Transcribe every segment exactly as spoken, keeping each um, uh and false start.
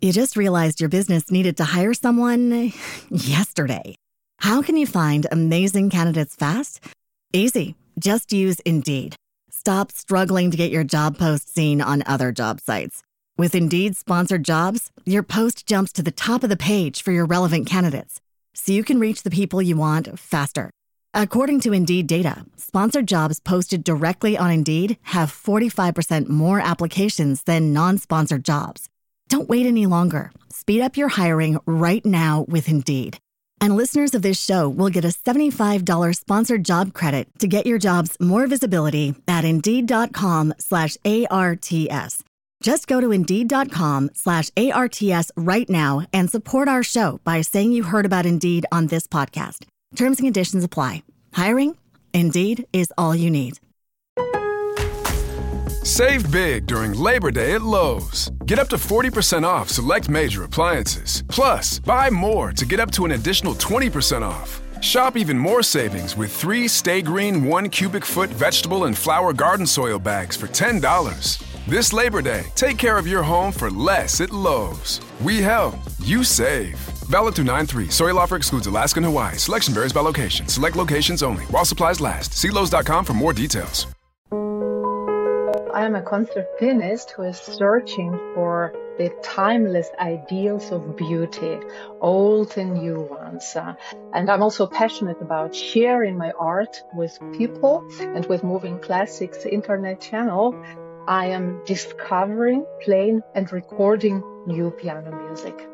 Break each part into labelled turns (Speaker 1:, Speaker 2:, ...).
Speaker 1: You just realized your business needed to hire someone yesterday. How can you find amazing candidates fast? Easy. Just use Indeed. Stop struggling to get your job post seen on other job sites. With Indeed sponsored jobs, your post jumps to the top of the page for your relevant candidates, so you can reach the people you want faster. According to Indeed data, sponsored jobs posted directly on Indeed have forty-five percent more applications than non-sponsored jobs. Don't wait any longer. Speed up your hiring right now with Indeed. And listeners of this show will get a seventy-five dollars sponsored job credit to get your jobs more visibility at Indeed.com slash ARTS. Just go to Indeed.com slash ARTS right now and support our show by saying you heard about Indeed on this podcast. Terms and conditions apply. Hiring? Indeed is all you need.
Speaker 2: Save big during Labor Day at Lowe's. Get up to forty percent off select major appliances. Plus, buy more to get up to an additional twenty percent off. Shop even more savings with three Stay Green one cubic foot vegetable and flower garden soil bags for ten dollars. This Labor Day, take care of your home for less at Lowe's. We help, you save. Valid through nine three. Soil offer excludes Alaska and Hawaii. Selection varies by location. Select locations only. While supplies last. See Lowe's dot com for more details.
Speaker 3: I am a concert pianist who is searching for the timeless ideals of beauty, old and new ones. Uh, and I'm also passionate about sharing my art with people, and with Moving Classics internet channel, I am discovering, playing and recording new piano music.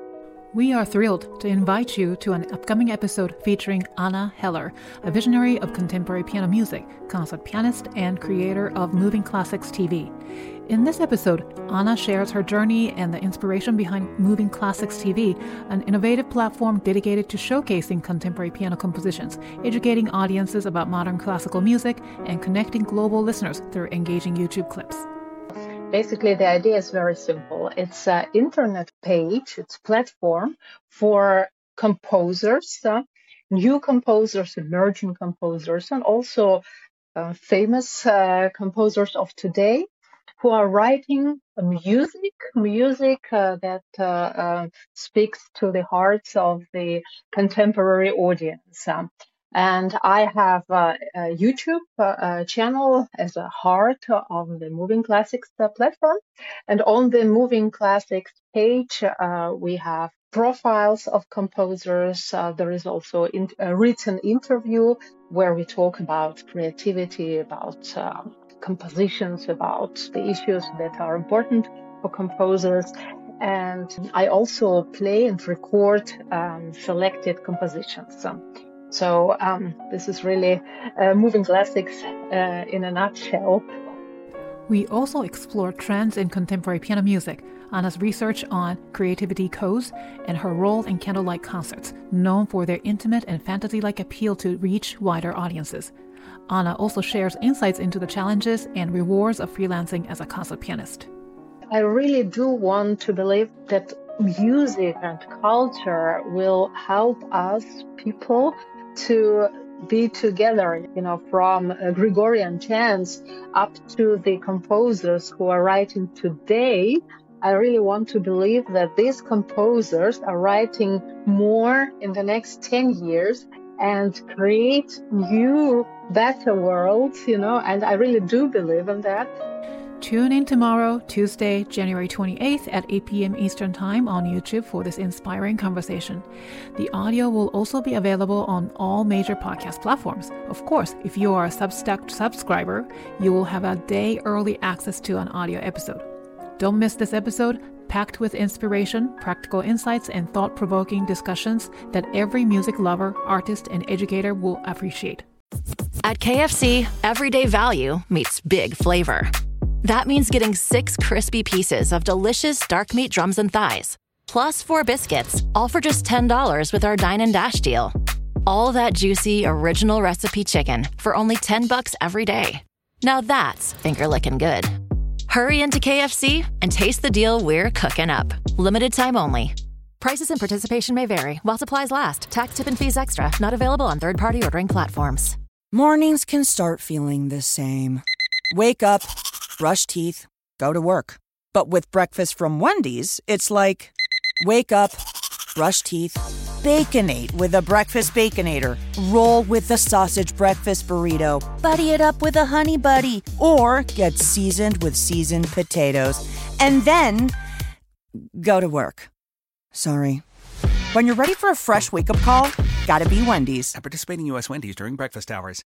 Speaker 4: We are thrilled to invite you to an upcoming episode featuring Anna Heller, a visionary of contemporary piano music, concert pianist, and creator of Moving Classics T V. In this episode, Anna shares her journey and the inspiration behind Moving Classics T V, an innovative platform dedicated to showcasing contemporary piano compositions, educating audiences about modern classical music, and connecting global listeners through engaging YouTube clips.
Speaker 3: Basically, the idea is very simple. It's an internet page, it's a platform for composers, uh, new composers, emerging composers, and also uh, famous uh, composers of today who are writing music, music uh, that uh, uh, speaks to the hearts of the contemporary audience. Um, And I have a, a YouTube uh, channel as a heart of the Moving Classics uh, platform. And on the Moving Classics page, uh, we have profiles of composers. Uh, there is also in, a written interview where we talk about creativity, about uh, compositions, about the issues that are important for composers. And I also play and record um, selected compositions. Um, So um, this is really uh, Moving Classics uh, in a nutshell.
Speaker 4: We also explore trends in contemporary piano music, Anna's research on creativity codes, and her role in candlelight concerts, known for their intimate and fantasy-like appeal to reach wider audiences. Anna also shares insights into the challenges and rewards of freelancing as a concert pianist.
Speaker 3: I really do want to believe that music and culture will help us people to be together, you know, from uh, Gregorian chants up to the composers who are writing today. I really want to believe that these composers are writing more in the next ten years and create new, better worlds, you know, and I really do believe in that.
Speaker 4: Tune in tomorrow, Tuesday, January twenty-eighth at eight p.m. Eastern Time on YouTube for this inspiring conversation. The audio will also be available on all major podcast platforms. Of course, if you are a Substack subscriber, you will have a day early access to an audio episode. Don't miss this episode, packed with inspiration, practical insights, and thought-provoking discussions that every music lover, artist, and educator will appreciate.
Speaker 5: At K F C, everyday value meets big flavor. That means getting six crispy pieces of delicious dark meat drums and thighs, plus four biscuits, all for just ten dollars with our Dine and Dash deal. All that juicy, original recipe chicken for only ten bucks every day. Now that's finger-licking good. Hurry into K F C and taste the deal we're cooking up. Limited time only. Prices and participation may vary while supplies last. Tax, tip, and fees extra. Not available on third-party ordering platforms.
Speaker 6: Mornings can start feeling the same. Wake up, brush teeth, go to work. But with breakfast from Wendy's, it's like, wake up, brush teeth, Baconate with a breakfast Baconator. Roll with the sausage breakfast burrito. Buddy it up with a Honey Buddy. Or get seasoned with seasoned potatoes. And then go to work. Sorry. When you're ready for a fresh wake-up call, gotta be Wendy's.
Speaker 7: At participating U S Wendy's during breakfast hours.